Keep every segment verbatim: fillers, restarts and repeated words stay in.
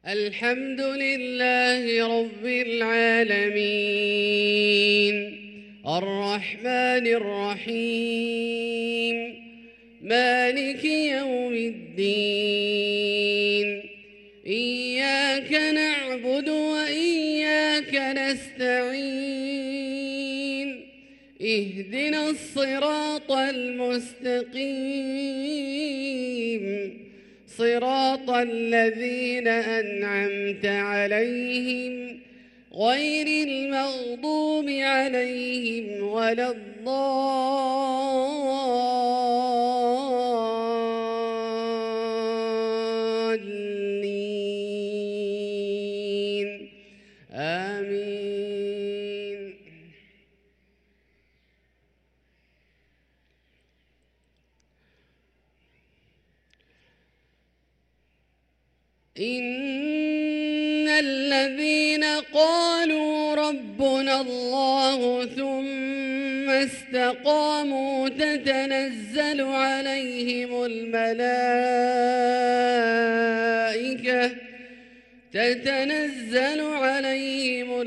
الحمد لله رب العالمين الرحمن الرحيم مالك يوم الدين إياك نعبد وإياك نستعين اهدنا الصراط المستقيم صراط الذين أنعمت عليهم غير المغضوب عليهم ولا الضالين آمين. إن الذين قالوا ربنا الله ثم استقاموا تتنزل عليهم الملائكة تتنزل عليهم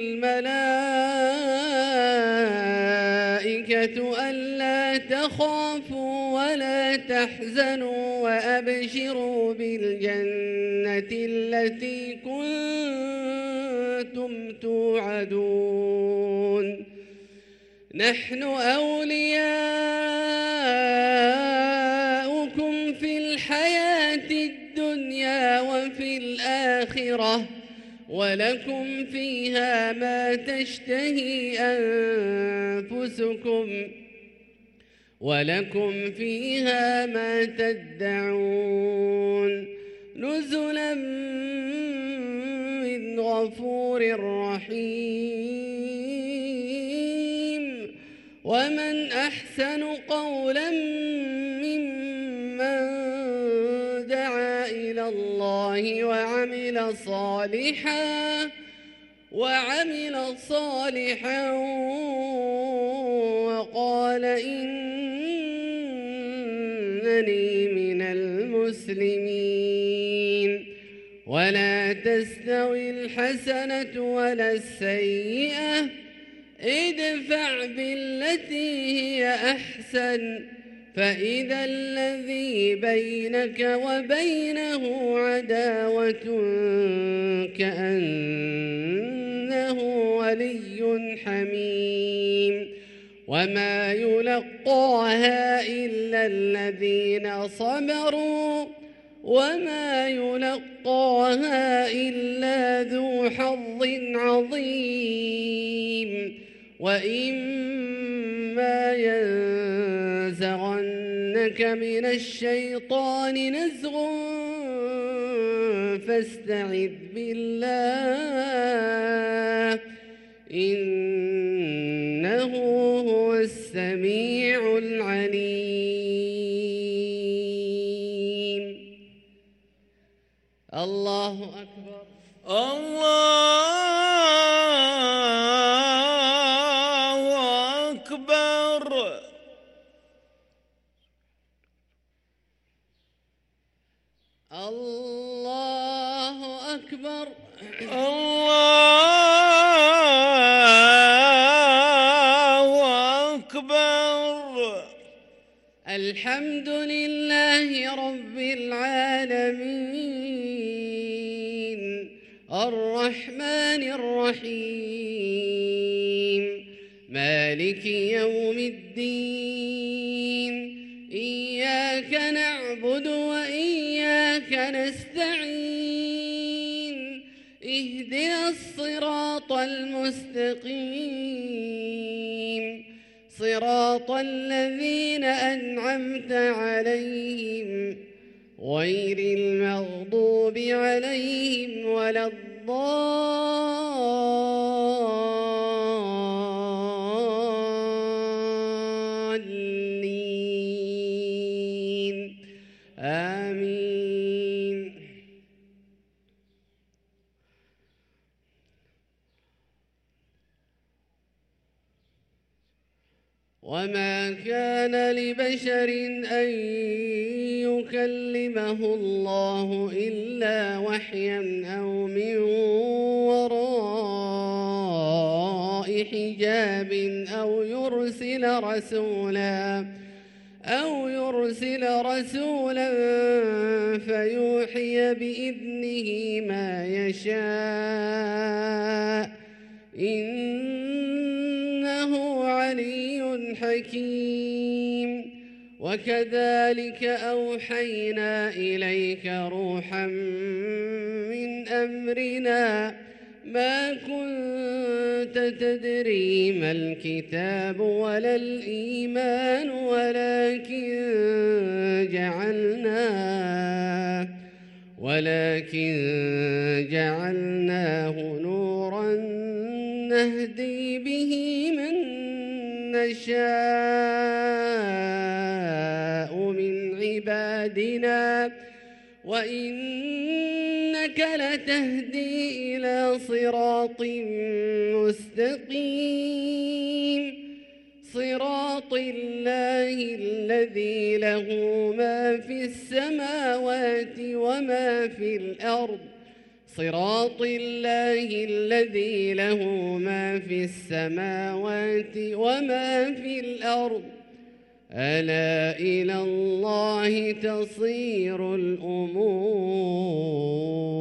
الملائكة ألا تخافوا ولا تحزنوا وأبشروا بالجنة التي كنتم توعدون نحن أولياؤكم في الحياة الدنيا وفي الآخرة ولكم فيها ما تشتهي أنفسكم ولكم فيها ما تدعون نزلا من غفور رحيم ومن أحسن قولا ممن دعا إلى الله وعمل صالحا وعمل صالحا وقال إنني من المسلمين ولا تستوي الحسنة ولا السيئة ادفع بالتي هي أحسن فإذا الذي بينك وبينه عداوة كأنه ولي حميم وما يلقاها إلا الذين صبروا وما يلقاها إلا ذو حظ عظيم وإما ينزغنك من الشيطان نزغ فاستعذ بالله إنه هو السميع العليم. الله أكبر. الله أكبر. الله أكبر. الله أكبر. الحمد لله رب العالمين الرحمن الرحيم مالك يوم الدين إياك نعبد وإياك نستعين اهدنا الصراط المستقيم صراط الذين أنعمت عليهم غير المغضوب عليهم ولا الضالين آمين. وما كان لبشر أن يكلمه الله إلا وحيا أو من وراء حجاب أو يرسل رسولا أو يرسل رسولا فيوحي بإذنه ما يشاء إنه علي حكيم. وكذلك أوحينا إليك روحا من أمرنا ما كنت تدري ما الكتاب ولا الإيمان ولكن جعلناه ولكن جعلناه نورا نهدي به من نشاء من عبادنا وإنك لتهدي إلى صراط مستقيم صراط الله الذي له ما في السماوات وما في الأرض صراط الله الذي له ما في السماوات وما في الأرض ألا إلى الله تصير الأمور.